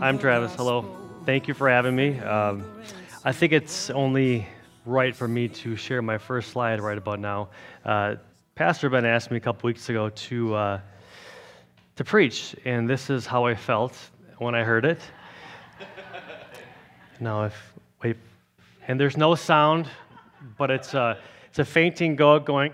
I'm Travis. Hello. Thank you for having me. I think it's only right for me to share my first slide right about now. Pastor Ben asked me a couple weeks ago to preach, and this is how I felt when I heard it. Now, wait, and there's no sound, but it's a fainting goat going.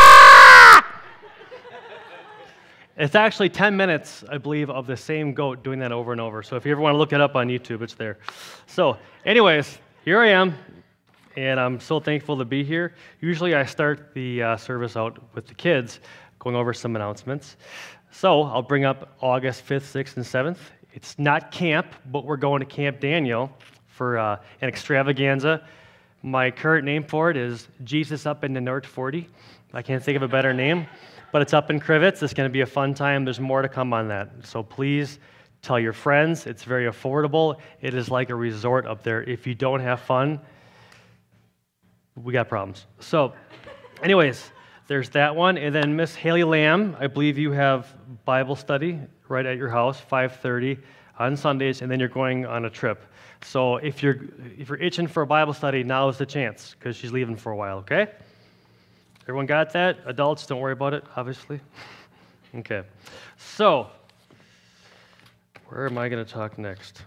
It's actually 10 minutes, I believe, of the same goat doing that over and over. So if you ever want to look it up on YouTube, it's there. So anyways, here I am, and I'm so thankful to be here. Usually I start the service out with the kids, going over some announcements. So I'll bring up August 5th, 6th, and 7th. It's not camp, but we're going to Camp Daniel for an extravaganza. My current name for it is Jesus Up in the North 40. I can't think of a better name. But it's up in Crivets. It's going to be a fun time. There's more to come on that. So please tell your friends. It's very affordable. It is like a resort up there. If you don't have fun, we got problems. So anyways, there's that one. And then Miss Haley Lamb, I believe you have Bible study right at your house, 5:30 on Sundays, and then you're going on a trip. So if you're itching for a Bible study, now is the chance because she's leaving for a while, okay? Everyone got that? Adults, don't worry about it, obviously. Okay. So, where am I going to talk next?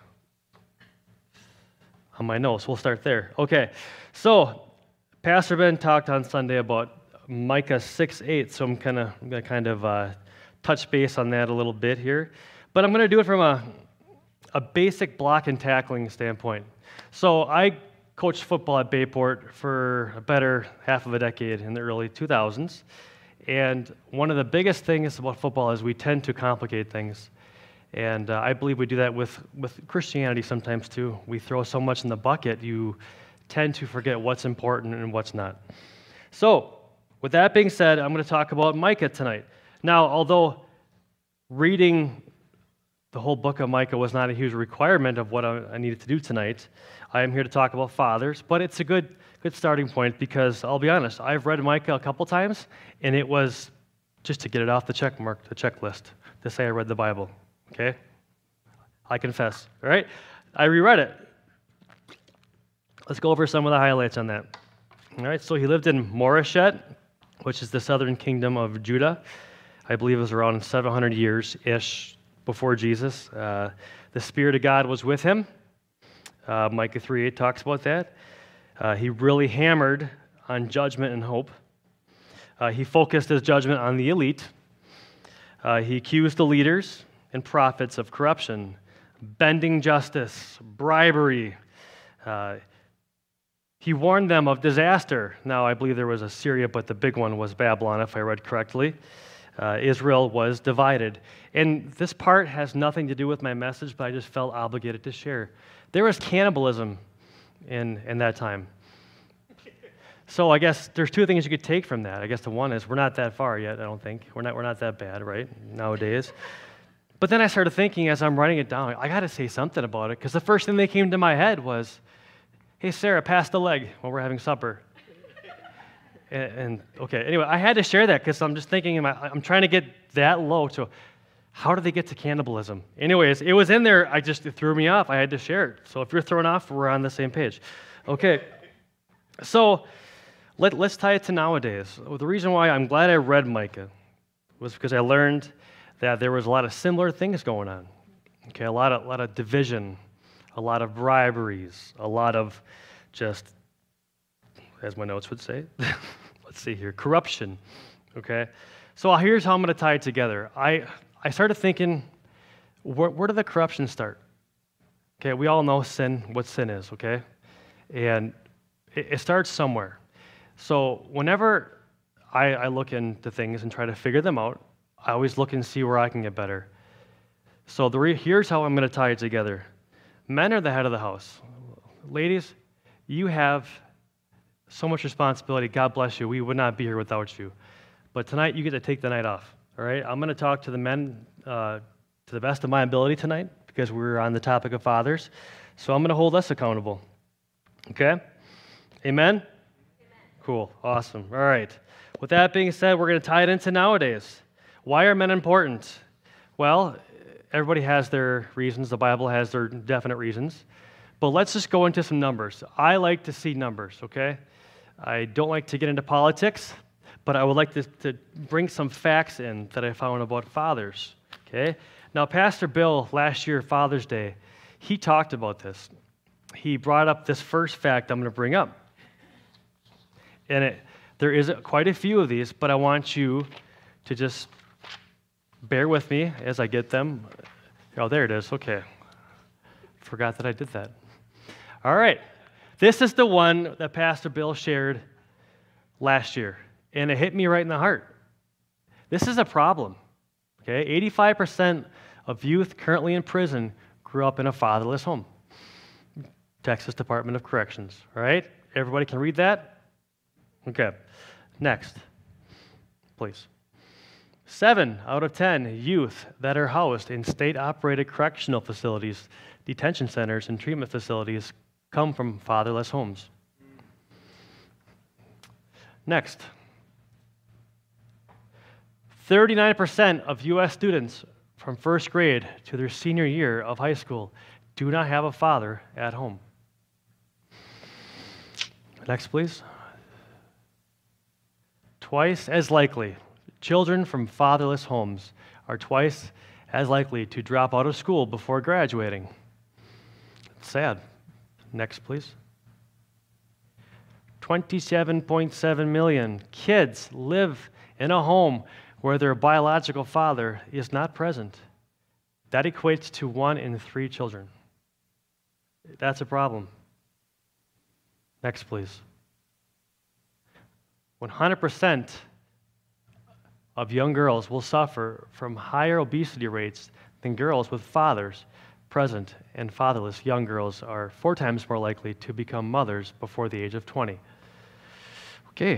On my notes. We'll start there. Okay. So, Pastor Ben talked on Sunday about Micah 6:8, so I'm going to kind of touch base on that a little bit here. But I'm going to do it from a basic block and tackling standpoint. So, I coached football at Bayport for a better half of a decade in the early 2000s. And one of the biggest things about football is we tend to complicate things. And I believe we do that with Christianity sometimes too. We throw so much in the bucket, you tend to forget what's important and what's not. So, with that being said, I'm going to talk about Micah tonight. Now, although reading the whole book of Micah was not a huge requirement of what I needed to do tonight, I am here to talk about fathers, but it's a good starting point because I'll be honest, I've read Micah a couple times, and it was just to get it off the checklist, to say I read the Bible, okay? I confess, all right? I reread it. Let's go over some of the highlights on that. All right, so he lived in Moresheth, which is the southern kingdom of Judah. I believe it was around 700 years-ish before Jesus. The Spirit of God was with him. Micah 3:8 talks about that. He really hammered on judgment and hope. He focused his judgment on the elite. He accused the leaders and prophets of corruption, bending justice, bribery. He warned them of disaster. Now, I believe there was Assyria, but the big one was Babylon, if I read correctly. Israel was divided. And this part has nothing to do with my message, but I just felt obligated to share. There was cannibalism in that time. So I guess there's two things you could take from that. I guess the one is we're not that far yet, I don't think. We're not that bad, right, nowadays. But then I started thinking as I'm writing it down, I got to say something about it, because the first thing that came to my head was, hey, Sarah, pass the leg while we're having supper. And okay, anyway, I had to share that because I'm just thinking, I'm trying to get that low. So how do they get to cannibalism? Anyways, it was in there. It threw me off. I had to share it. So if you're thrown off, we're on the same page. Okay, so let's tie it to nowadays. The reason why I'm glad I read Micah was because I learned that there was a lot of similar things going on. Okay, a lot of division, a lot of briberies, a lot of just, as my notes would say, let's see here, corruption, okay? So here's how I'm going to tie it together. I started thinking, where did the corruption start? Okay, we all know what sin is, okay? And it starts somewhere. So whenever I look into things and try to figure them out, I always look and see where I can get better. So here's how I'm going to tie it together. Men are the head of the house. Ladies, you have so much responsibility. God bless you. We would not be here without you. But tonight, you get to take the night off, all right? I'm going to talk to the men to the best of my ability tonight because we're on the topic of fathers. So I'm going to hold us accountable, okay? Amen? Cool. Awesome. All right. With that being said, we're going to tie it into nowadays. Why are men important? Well, everybody has their reasons. The Bible has their definite reasons. But let's just go into some numbers. I like to see numbers, okay? I don't like to get into politics, but I would like to bring some facts in that I found about fathers, okay? Now, Pastor Bill, last year, Father's Day, he talked about this. He brought up this first fact I'm going to bring up. And there is quite a few of these, but I want you to just bear with me as I get them. Oh, there it is. Okay. Forgot that I did that. All right. This is the one that Pastor Bill shared last year, and it hit me right in the heart. This is a problem. Okay? 85% of youth currently in prison grew up in a fatherless home. Texas Department of Corrections. All right? Everybody can read that? Okay. Next, please. 7 out of 10 youth that are housed in state-operated correctional facilities, detention centers, and treatment facilities come from fatherless homes. Next, 39% of U.S. students from first grade to their senior year of high school do not have a father at home. Next, please. Twice as likely, children from fatherless homes are twice as likely to drop out of school before graduating. It's sad. Next, please. 27.7 million kids live in a home where their biological father is not present. That equates to 1 in 3 children. That's a problem. Next, please. 100% of young girls will suffer from higher obesity rates than girls with fathers present, and fatherless young girls are 4 times more likely to become mothers before the age of 20. Okay.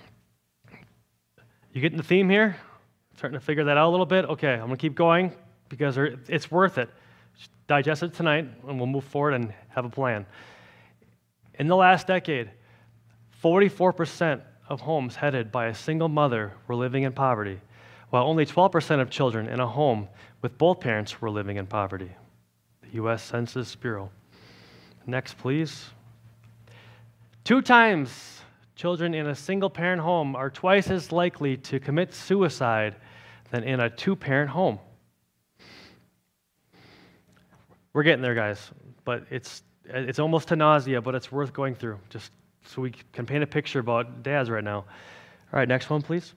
You getting the theme here? Starting to figure that out a little bit? Okay, I'm going to keep going because it's worth it. Just digest it tonight, and we'll move forward and have a plan. In the last decade, 44% of homes headed by a single mother were living in poverty, while only 12% of children in a home with both parents were living in poverty. The U.S. Census Bureau. Next, please. 2 times children in a single-parent home are twice as likely to commit suicide than in a 2-parent home. We're getting there, guys, but it's almost to nausea, but it's worth going through, just so we can paint a picture about dads right now. All right, next one, please.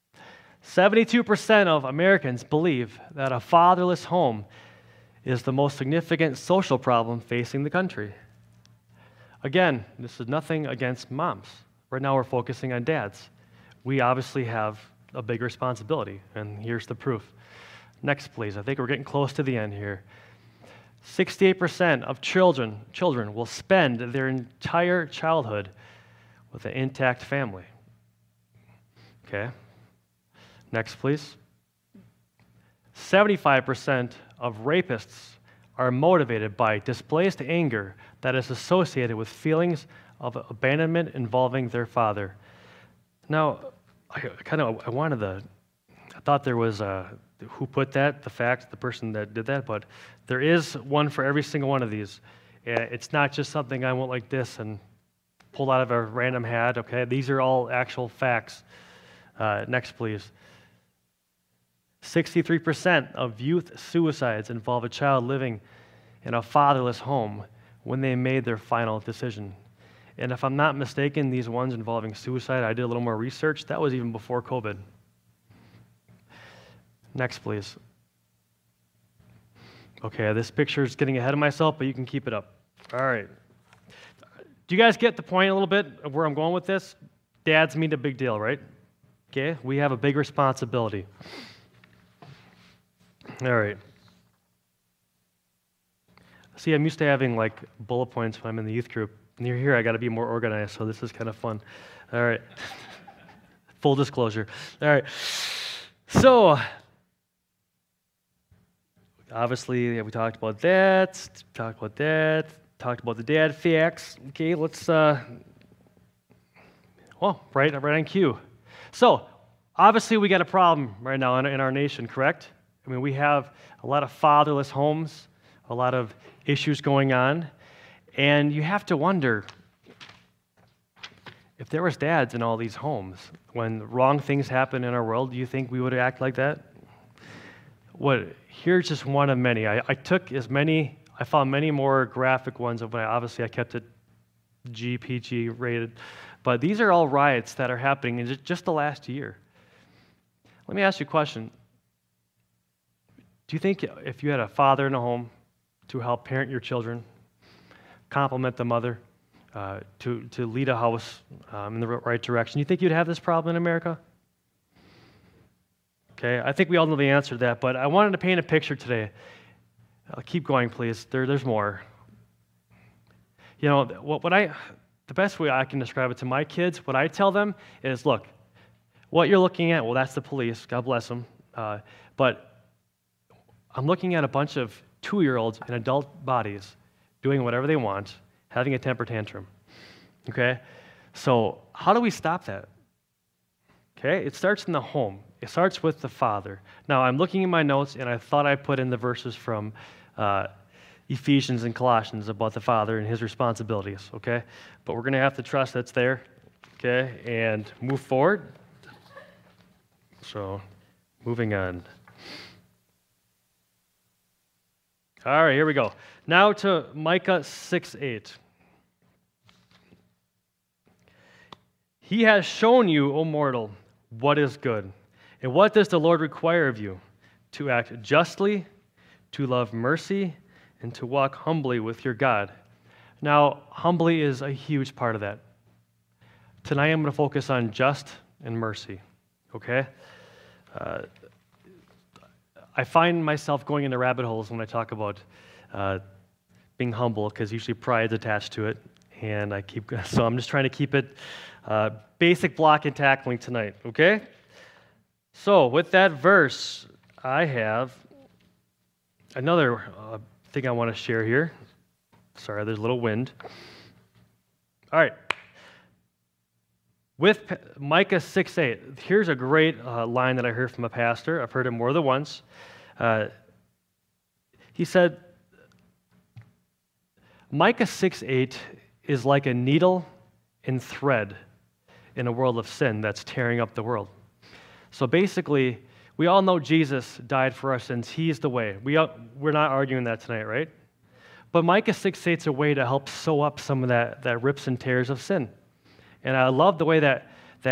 72% of Americans believe that a fatherless home is the most significant social problem facing the country. Again, this is nothing against moms. Right now we're focusing on dads. We obviously have a big responsibility, and here's the proof. Next, please. I think we're getting close to the end here. 68% of children will spend their entire childhood with an intact family. Okay. Next, please. 75% of rapists are motivated by displaced anger that is associated with feelings of abandonment involving their father. Now, I thought there was who put that, the person that did that, but there is one for every single one of these. It's not just something I went like this and pulled out of a random hat, okay? These are all actual facts. Next, please. 63% of youth suicides involve a child living in a fatherless home when they made their final decision. And if I'm not mistaken, these ones involving suicide, I did a little more research, that was even before COVID. Next, please. Okay, this picture is getting ahead of myself, but you can keep it up. All right. Do you guys get the point a little bit of where I'm going with this? Dads mean a big deal, right? Okay, we have a big responsibility. All right. See, I'm used to having like bullet points when I'm in the youth group. And here, I got to be more organized, so this is kind of fun. All right. Full disclosure. All right. So, obviously, we talked about that, talked about the dad facts. Okay, let's, right on cue. So, obviously, we got a problem right now in our nation, correct? I mean, we have a lot of fatherless homes, a lot of issues going on. And you have to wonder, if there was dads in all these homes, when wrong things happen in our world, do you think we would act like that? Here's just one of many. I found many more graphic ones, but obviously I kept it GPG rated. But these are all riots that are happening in just the last year. Let me ask you a question. Do you think if you had a father in a home to help parent your children, compliment the mother, to lead a house in the right direction, you think you'd have this problem in America? Okay, I think we all know the answer to that, but I wanted to paint a picture today. Keep going, please. There's more. You know, the best way I can describe it to my kids, what I tell them is, look, what you're looking at, well, that's the police. God bless them. But I'm looking at a bunch of 2-year-olds in adult bodies doing whatever they want, having a temper tantrum. Okay? So how do we stop that? Okay? It starts in the home. It starts with the father. Now, I'm looking in my notes, and I thought I put in the verses from Ephesians and Colossians about the father and his responsibilities, okay? But we're going to have to trust that's there, okay, and move forward. So, moving on. All right, here we go. Now to Micah 6:8. He has shown you, O mortal, what is good. And what does the Lord require of you? To act justly, to love mercy, and to walk humbly with your God. Now, humbly is a huge part of that. Tonight I'm going to focus on just and mercy, okay? I find myself going into rabbit holes when I talk about being humble, because usually pride's attached to it, and so I'm just trying to keep it basic block and tackling tonight, okay? So with that verse, I have another thing I want to share here. Sorry, there's a little wind. All right. With Micah 6:8, here's a great line that I heard from a pastor. I've heard it more than once. He said, Micah 6:8 is like a needle and thread in a world of sin that's tearing up the world. So basically, we all know Jesus died for our sins. He's the way. We're not arguing that tonight, right? But Micah 6:8 is a way to help sew up some of that rips and tears of sin. And I love the way that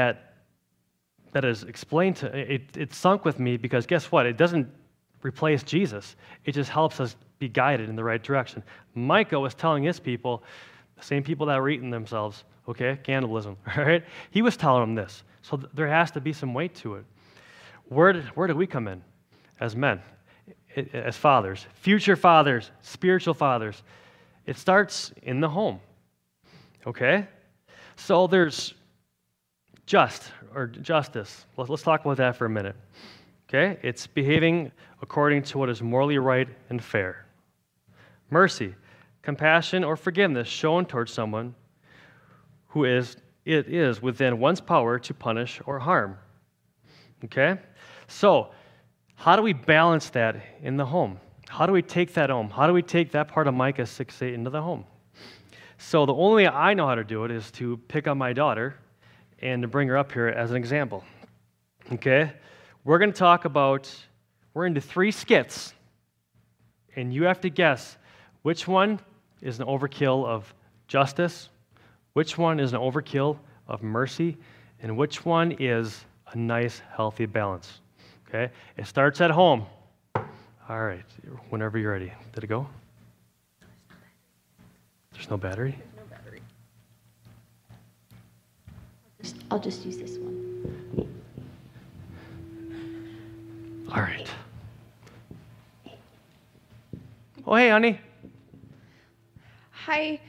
is explained to it sunk with me, because guess what? It doesn't replace Jesus. It just helps us be guided in the right direction. Micah was telling his people, the same people that were eating themselves, okay, cannibalism, all right? He was telling them this. So there has to be some weight to it. Where do we come in as men, as fathers, future fathers, spiritual fathers? It starts in the home, okay? So there's justice. Let's talk about that for a minute, okay? It's behaving according to what is morally right and fair. Mercy, compassion or forgiveness shown towards someone who it is within one's power to punish or harm. Okay? So, how do we balance that in the home? How do we take that home? How do we take that part of Micah 6:8 into the home? So, the only way I know how to do it is to pick up my daughter and to bring her up here as an example. Okay? We're into 3 skits, and you have to guess which one is an overkill of justice, which one is an overkill of mercy, and which one is a nice, healthy balance. Okay? It starts at home. All right. Whenever you're ready. Did it go? There's no battery? There's no battery. I'll just use this one. All right. Oh, hey, honey. Hi.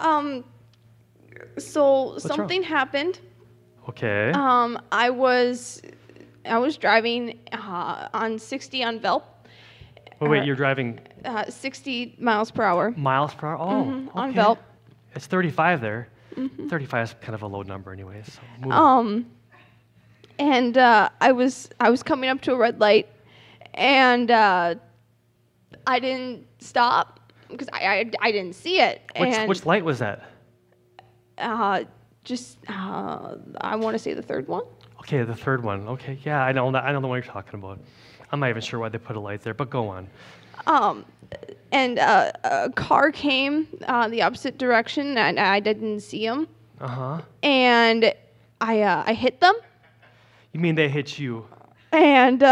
So What's something wrong? happened. Okay. I was driving on 60 on Velp. Wait, you're driving 60 miles per hour. miles per hour? Oh, On okay. Velp. It's 35 there. 35 is kind of a low number anyways. So move on. And I was coming up to a red light, and I didn't stop because I didn't see it. Which light was that? I want to say the third one. Okay, the third one. Okay, yeah, I know the one you're talking about. I'm not even sure why they put a light there, but go on. And a car came the opposite direction, and I didn't see him. Uh-huh. And I hit them, You mean they hit you? and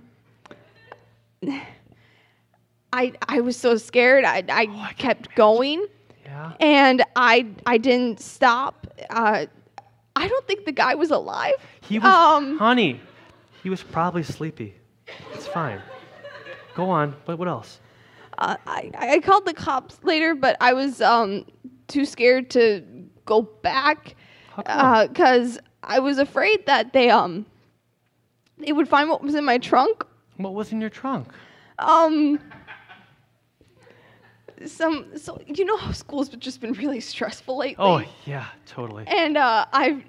I was so scared. I kept going, Yeah. and I didn't stop. I don't think the guy was alive. He was, honey, he was probably sleepy. It's fine. Go on, but what else? I called the cops later, but I was too scared to go back How come? because I was afraid that they would find what was in my trunk. What was in your trunk? So you know how school's just been really stressful lately. Oh, yeah, totally. And I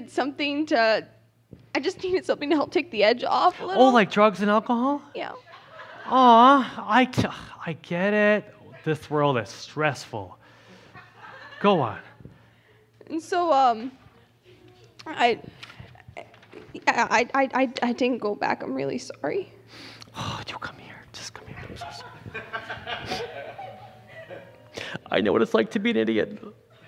just needed something to help take the edge off a little. Oh, like drugs and alcohol? Yeah. Aw, I get it. This world is stressful. Go on. And so I didn't go back. I'm really sorry. Oh, you come here. Just come here. I'm so sorry. I know what it's like to be an idiot.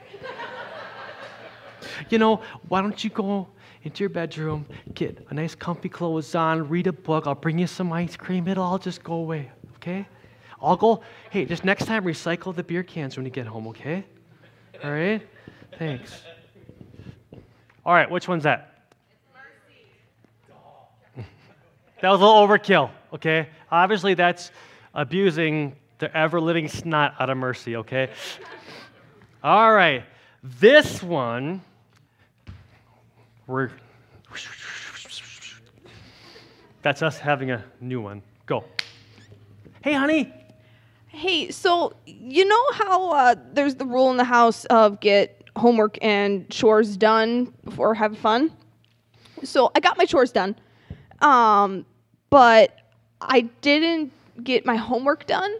You know, why don't you go into your bedroom, get a nice comfy clothes on, read a book, I'll bring you some ice cream, it'll all just go away, okay? I'll go, hey, just next time recycle the beer cans when you get home, okay? All right? Thanks. All right, which one's that? That was a little overkill, okay? Obviously, that's abusing the ever-living snot out of Mercy, okay? All right, this one, that's us having a new one. Go. Hey, honey. Hey, so you know how there's the rule in the house of get homework and chores done before having fun? So I got my chores done, but I didn't get my homework done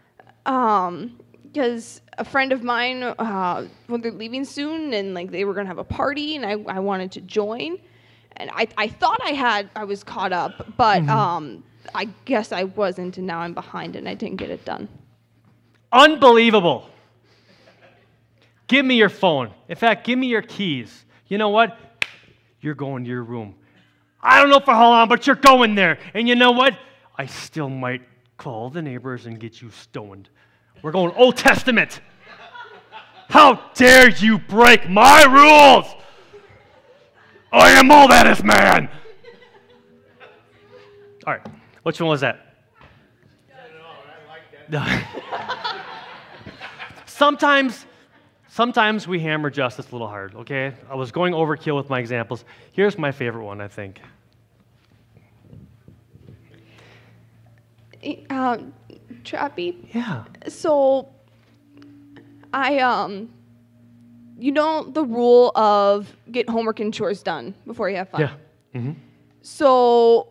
because a friend of mine, when they're leaving soon, and like they were gonna have a party, and I wanted to join, and I thought I was caught up, but I guess I wasn't, and now I'm behind, and I didn't get it done. Unbelievable. Give me your phone. In fact, give me your keys. You know what? You're going to your room. I don't know for how long, but you're going there. And you know what? I still might call the neighbors and get you stoned. We're going Old Testament. How dare you break my rules? I am all that is man. All right. Which one was that? Sometimes we hammer justice a little hard, okay? I was going overkill with my examples. Here's my favorite one, I think. Trappy. Yeah. So, you know the rule of get homework and chores done before you have fun. Yeah. Mm-hmm. So,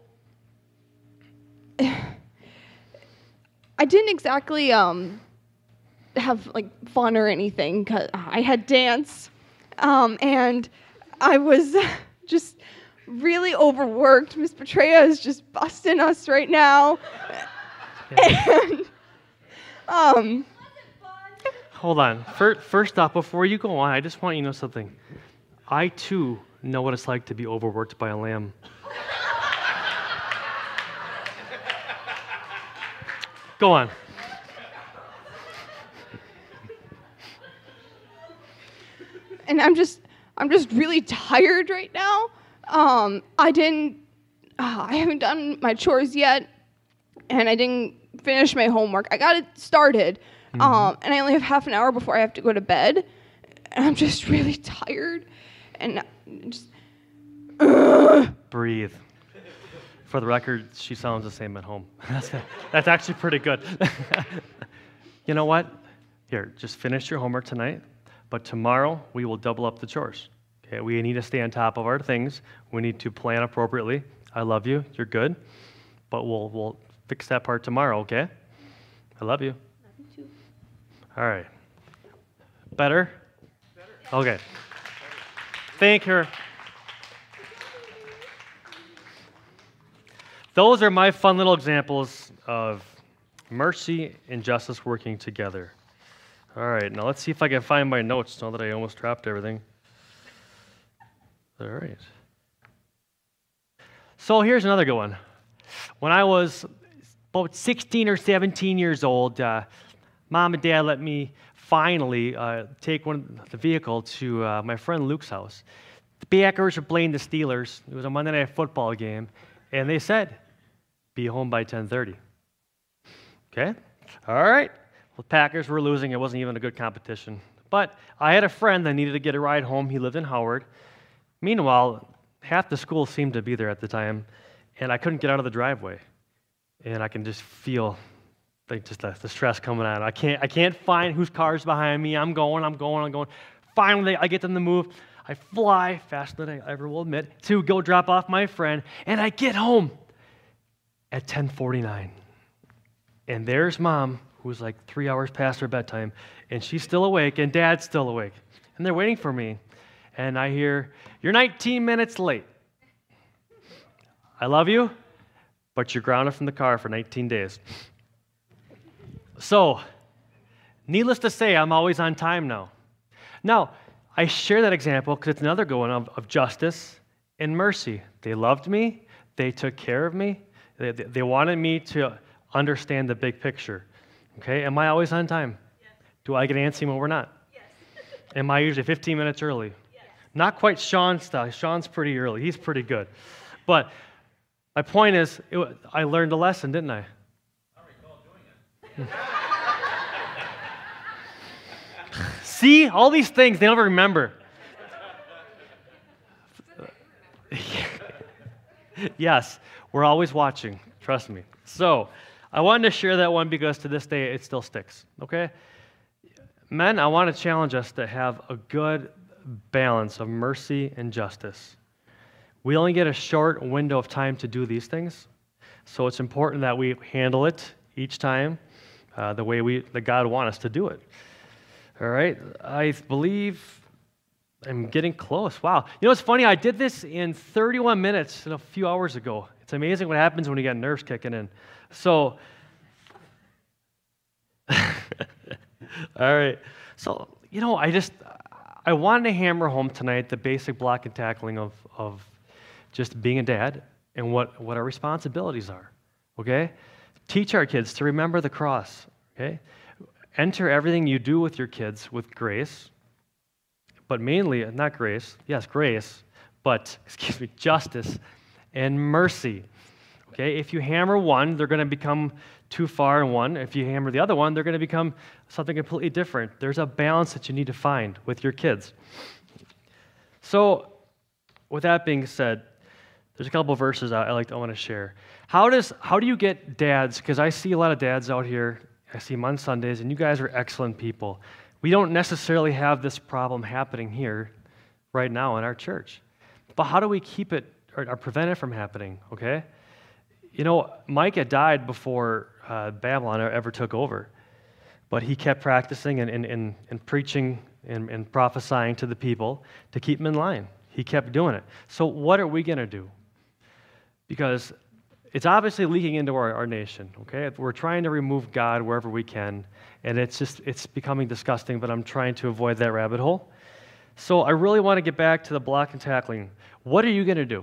I didn't exactly have like fun or anything because I had dance, and I was just really overworked. Miss Petrea is just busting us right now. Yeah. And Hold on. First off, before you go on, I just want you to know something. I, too, know what it's like to be overworked by a lamb. Go on. and I'm just really tired right now. I haven't done my chores yet, and I didn't finish my homework. I got it started, and I only have half an hour before I have to go to bed, and I'm just really tired, and just. Breathe. For the record, she sounds the same at home. That's actually pretty good. You know what? Here, just finish your homework tonight, but tomorrow we will double up the chores. Okay, we need to stay on top of our things. We need to plan appropriately. I love you. You're good, but we'll fix that part tomorrow. Okay? I love you. Love you too. All right. Better? Okay. Thank her. Those are my fun little examples of mercy and justice working together. All right, now let's see if I can find my notes now that I almost dropped everything. All right. So here's another good one. When I was about 16 or 17 years old, Mom and Dad let me finally take the vehicle to my friend Luke's house. The Packers were playing the Steelers. It was a Monday Night Football game, and they said, be home by 10:30. Okay? All right. Well, the Packers were losing. It wasn't even a good competition. But I had a friend that needed to get a ride home. He lived in Howard. Meanwhile, half the school seemed to be there at the time, and I couldn't get out of the driveway. And I can just feel the stress coming on. I can't find whose car's behind me. I'm going. Finally, I get them to move. I fly faster than I ever will admit to go drop off my friend, and I get home at 10:49. And there's Mom, who's like 3 hours past her bedtime, and she's still awake, and Dad's still awake. And they're waiting for me. And I hear, you're 19 minutes late. I love you, but you're grounded from the car for 19 days. So, needless to say, I'm always on time now. Now, I share that example because it's another good one of justice and mercy. They loved me. They took care of me. They wanted me to understand the big picture. Okay? Am I always on time? Yes. Do I get antsy when we're not? Yes. Am I usually 15 minutes early? Yes. Not quite Sean's style. Sean's pretty early. He's pretty good. But my point is, I learned a lesson, didn't I? I recall doing it. See? All these things, they never remember. Yes, we're always watching. Trust me. So, I wanted to share that one because to this day it still sticks. Okay? Men, I want to challenge us to have a good balance of mercy and justice. We only get a short window of time to do these things, so it's important that we handle it each time the way that God wants us to do it. All right? I believe I'm getting close. Wow. You know, it's funny. I did this in 31 minutes a few hours ago. It's amazing what happens when you get nerves kicking in. So, all right. So, you know, I wanted to hammer home tonight the basic block and tackling of just being a dad and what our responsibilities are, okay? Teach our kids to remember the cross, okay? Enter everything you do with your kids with grace, but mainly, not grace, yes, grace, but, justice and mercy, okay? If you hammer one, they're going to become too far in one. If you hammer the other one, they're going to become something completely different. There's a balance that you need to find with your kids. So, with that being said, there's a couple verses I want to share. How do you get dads? Because I see a lot of dads out here. I see them on Sundays, and you guys are excellent people. We don't necessarily have this problem happening here right now in our church. But how do we keep it or prevent it from happening, okay? You know, Micah died before Babylon ever took over. But he kept practicing and preaching and prophesying to the people to keep them in line. He kept doing it. So what are we going to do? Because it's obviously leaking into our nation, okay? We're trying to remove God wherever we can, and it's becoming disgusting, but I'm trying to avoid that rabbit hole. So I really want to get back to the block and tackling. What are you going to do?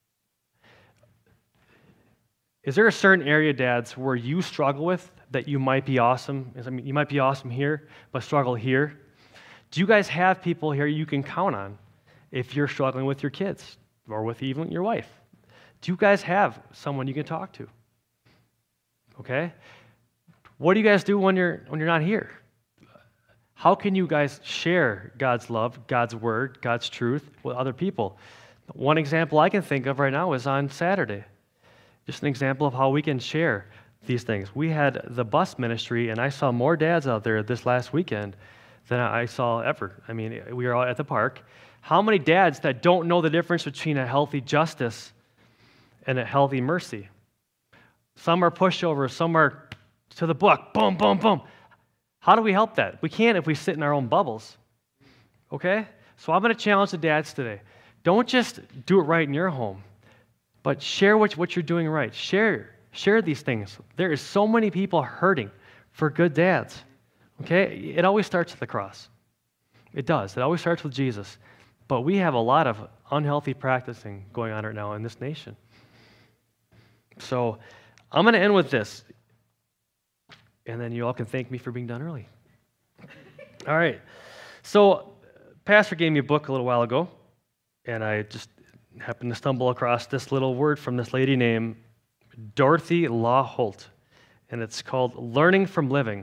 Is there a certain area, dads, where you struggle with that you might be awesome? I mean, you might be awesome here, but struggle here. Do you guys have people here you can count on if you're struggling with your kids or with even your wife? Do you guys have someone you can talk to? Okay? What do you guys do when you're not here? How can you guys share God's love, God's word, God's truth with other people? One example I can think of right now is on Saturday. Just an example of how we can share these things. We had the bus ministry, and I saw more dads out there this last weekend than I saw ever. I mean, we were out at the park. How many dads that don't know the difference between a healthy justice and a healthy mercy? Some are pushovers, some are to the book, boom, boom, boom. How do we help that? We can't if we sit in our own bubbles, okay? So I'm going to challenge the dads today. Don't just do it right in your home, but share what you're doing right. Share these things. There is so many people hurting for good dads, okay? It always starts at the cross. It does. It always starts with Jesus. But we have a lot of unhealthy practicing going on right now in this nation. So I'm going to end with this, and then you all can thank me for being done early. All right. So Pastor gave me a book a little while ago, and I just happened to stumble across this little word from this lady named Dorothy Law Holt, and it's called Learning from Living.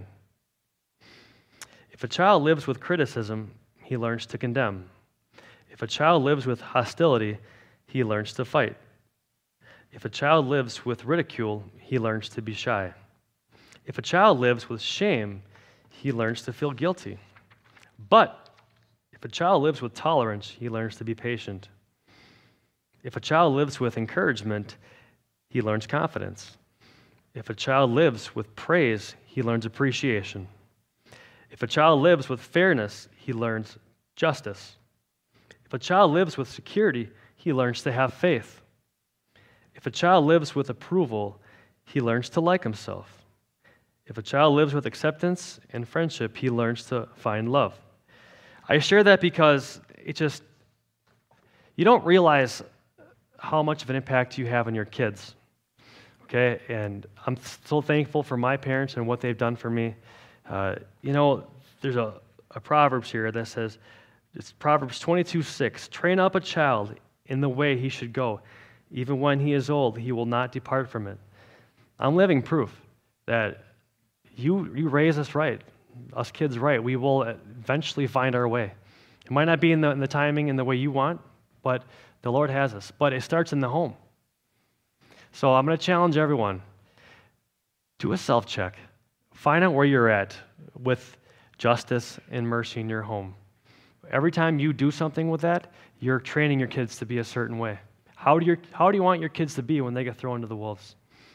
If a child lives with criticism, he learns to condemn. If a child lives with hostility, he learns to fight. If a child lives with ridicule, he learns to be shy. If a child lives with shame, he learns to feel guilty. But if a child lives with tolerance, he learns to be patient. If a child lives with encouragement, he learns confidence. If a child lives with praise, he learns appreciation. If a child lives with fairness, he learns justice. If a child lives with security, he learns to have faith. If a child lives with approval, he learns to like himself. If a child lives with acceptance and friendship, he learns to find love. I share that because you don't realize how much of an impact you have on your kids, okay? And I'm so thankful for my parents and what they've done for me. There's a Proverbs here that says, it's Proverbs 22:6, train up a child in the way he should go. Even when he is old, he will not depart from it. I'm living proof that you raise us right, us kids right. We will eventually find our way. It might not be in the timing and the way you want, but the Lord has us. But it starts in the home. So I'm going to challenge everyone. Do a self-check. Find out where you're at with justice and mercy in your home. Every time you do something with that, you're training your kids to be a certain way. How do you want your kids to be when they get thrown to the wolves?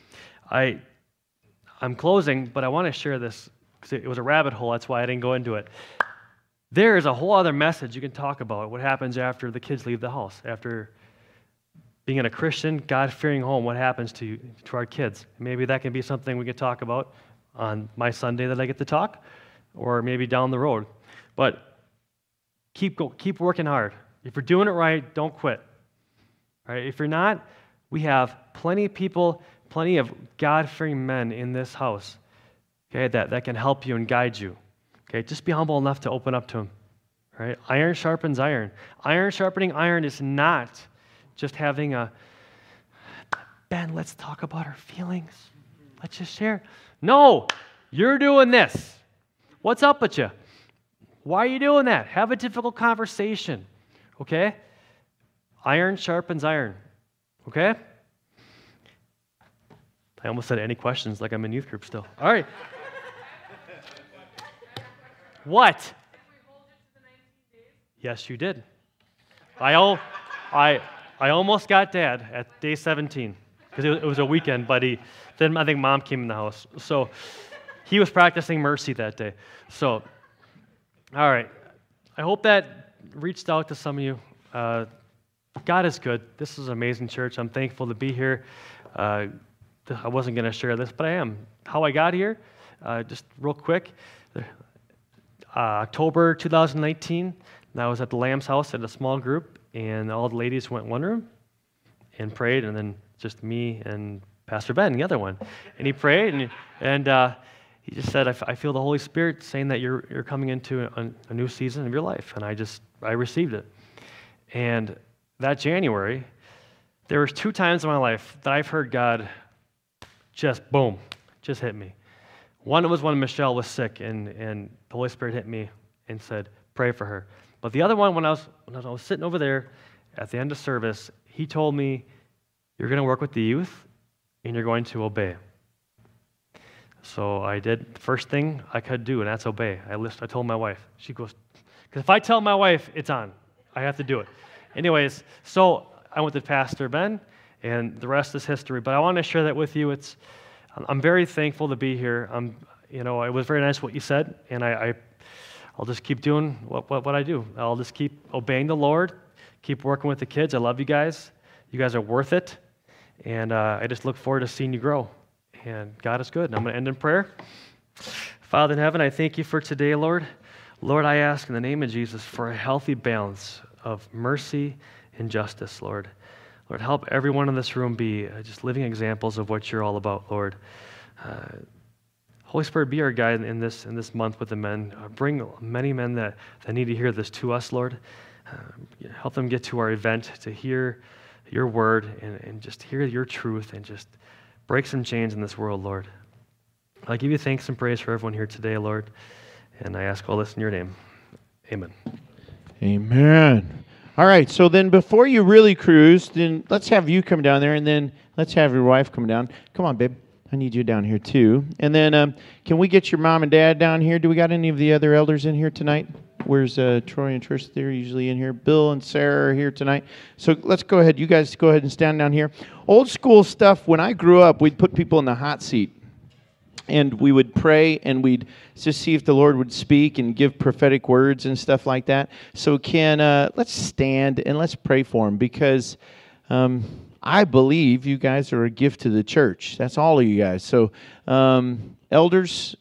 I'm closing, but I want to share this because it was a rabbit hole. That's why I didn't go into it. There is a whole other message you can talk about, what happens after the kids leave the house, after being in a Christian, God-fearing home, what happens to our kids. Maybe that can be something we could talk about on my Sunday that I get to talk, or maybe down the road. But keep working hard. If you're doing it right, don't quit. All right? If you're not, we have plenty of people, plenty of God-fearing men in this house, okay, that can help you and guide you. Okay, just be humble enough to open up to them. Right? Iron sharpens iron. Iron sharpening iron is not just having Ben, let's talk about our feelings. Let's just share. No, you're doing this. What's up with you? Why are you doing that? Have a difficult conversation. Okay? Iron sharpens iron. Okay? I almost said any questions like I'm in youth group still. All right. What? Yes, you did. I almost got Dad at day 17 because it was a weekend, but then I think Mom came in the house. So he was practicing mercy that day. So, all right. I hope that reached out to some of you. God is good. This is an amazing church. I'm thankful to be here. I wasn't going to share this, but I am. How I got here, just real quick. October 2019, I was at the Lamb's house at a small group, and all the ladies went one room and prayed, and then just me and Pastor Ben, the other one. And he prayed, and he just said, I feel the Holy Spirit saying that you're coming into a new season of your life, and I received it. And that January, there was 2 times in my life that I've heard God just hit me. One was when Michelle was sick, and the Holy Spirit hit me and said, pray for her. But the other one, when I was sitting over there at the end of service, he told me, you're going to work with the youth, and you're going to obey. So I did the first thing I could do, and that's obey. I told my wife. She goes, because if I tell my wife, it's on. I have to do it. Anyways, so I went to Pastor Ben, and the rest is history. But I want to share that with you. I'm very thankful to be here. It was very nice what you said, and I'll just keep doing what I do. I'll just keep obeying the Lord, keep working with the kids. I love you guys. You guys are worth it, and I just look forward to seeing you grow. And God is good. And I'm going to end in prayer. Father in heaven, I thank you for today, Lord. Lord, I ask in the name of Jesus for a healthy balance of mercy and justice, Lord. Lord, help everyone in this room be just living examples of what you're all about, Lord. Holy Spirit, be our guide in this month with the men. Bring many men that need to hear this to us, Lord. Help them get to our event to hear your word and just hear your truth and just break some chains in this world, Lord. I give you thanks and praise for everyone here today, Lord. And I ask all this in your name. Amen. Amen. All right, so then before you really cruise, then let's have you come down there, and then let's have your wife come down. Come on, babe. I need you down here too. And then can we get your mom and dad down here? Do we got any of the other elders in here tonight? Where's Troy and Trish? They're usually in here. Bill and Sarah are here tonight. So let's go ahead. You guys go ahead and stand down here. Old school stuff, when I grew up, we'd put people in the hot seat. And we would pray, and we'd just see if the Lord would speak and give prophetic words and stuff like that. So let's stand and let's pray for them, because I believe you guys are a gift to the church. That's all of you guys. So elders,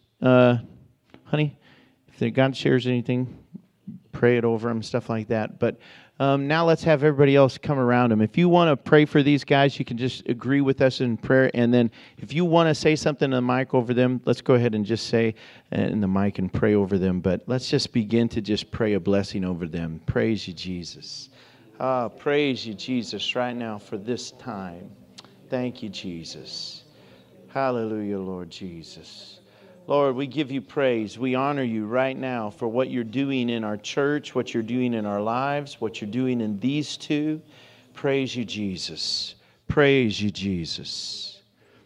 honey, if God shares anything, pray it over them, stuff like that. But now let's have everybody else come around them. If you want to pray for these guys, you can just agree with us in prayer. And then if you want to say something in the mic over them, let's go ahead and just say in the mic and pray over them. But let's just begin to just pray a blessing over them. Praise you, Jesus. Praise you, Jesus, right now for this time. Thank you, Jesus. Hallelujah, Lord Jesus. Lord, we give you praise. We honor you right now for what you're doing in our church, what you're doing in our lives, what you're doing in these two. Praise you, Jesus. Praise you, Jesus.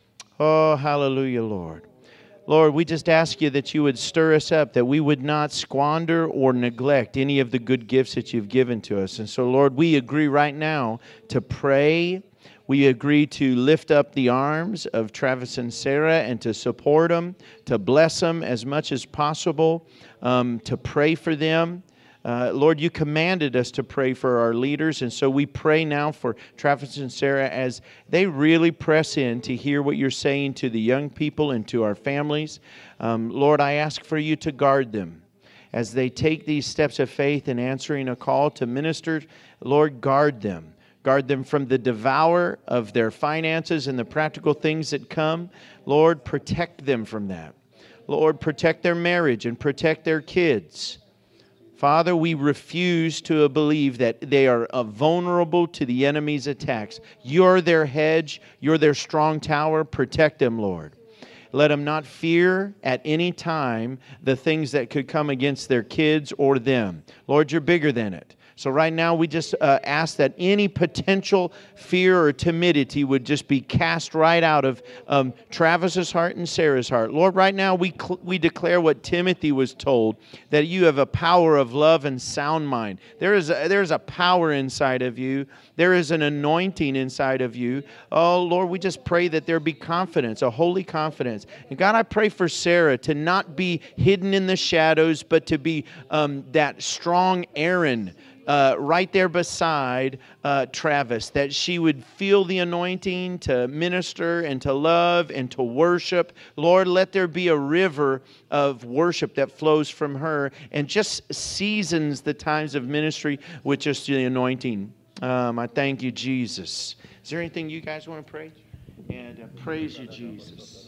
Oh, hallelujah, Lord. Lord, we just ask you that you would stir us up, that we would not squander or neglect any of the good gifts that you've given to us. And so, Lord, we agree right now to pray. We agree to lift up the arms of Travis and Sarah and to support them, to bless them as much as possible, to pray for them. Lord, you commanded us to pray for our leaders, and so we pray now for Travis and Sarah as they really press in to hear what you're saying to the young people and to our families. Lord, I ask for you to guard them as they take these steps of faith in answering a call to minister. Lord, guard them. Guard them from the devourer of their finances and the practical things that come. Lord, protect them from that. Lord, protect their marriage and protect their kids. Father, we refuse to believe that they are vulnerable to the enemy's attacks. You're their hedge. You're their strong tower. Protect them, Lord. Let them not fear at any time the things that could come against their kids or them. Lord, you're bigger than it. So right now we just ask that any potential fear or timidity would just be cast right out of Travis's heart and Sarah's heart. Lord, right now we declare what Timothy was told, that you have a power of love and sound mind. There's a power inside of you. There is an anointing inside of you. Oh, Lord, we just pray that there be confidence, a holy confidence. And God, I pray for Sarah to not be hidden in the shadows, but to be that strong Aaron right there beside Travis, that she would feel the anointing to minister and to love and to worship. Lord, let there be a river of worship that flows from her and just seasons the times of ministry with just the anointing. I thank you, Jesus. Is there anything you guys want to pray? And praise you, Jesus.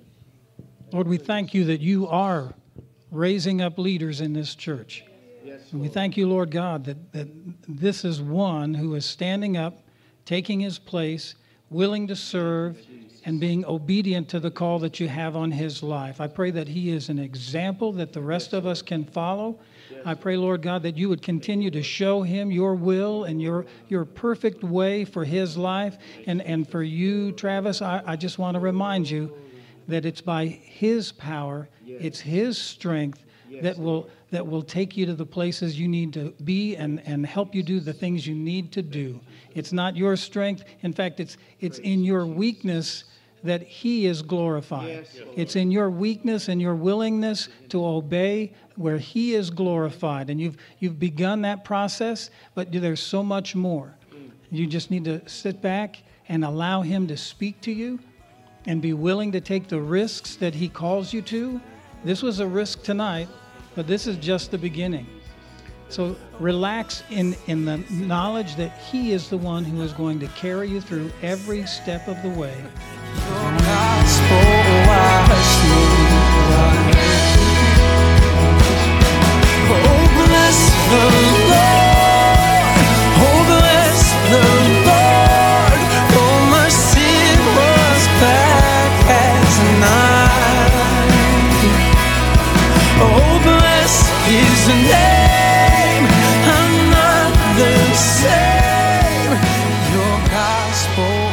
Lord, we thank you that you are raising up leaders in this church. And we thank you, Lord God, that this is one who is standing up, taking his place, willing to serve, and being obedient to the call that you have on his life. I pray that he is an example that the rest of us can follow. I pray, Lord God, that you would continue to show him your will and your perfect way for his life. And for you, Travis, I just want to remind you that it's by his power, it's his strength that will take you to the places you need to be and help you do the things you need to do. It's not your strength. In fact, it's in your weakness that He is glorified. It's in your weakness and your willingness to obey where He is glorified. And you've begun that process, but there's so much more. You just need to sit back and allow Him to speak to you and be willing to take the risks that He calls you to. This was a risk tonight, but this is just the beginning. So relax in the knowledge that He is the one who is going to carry you through every step of the way. His name, I'm not the same. Your gospel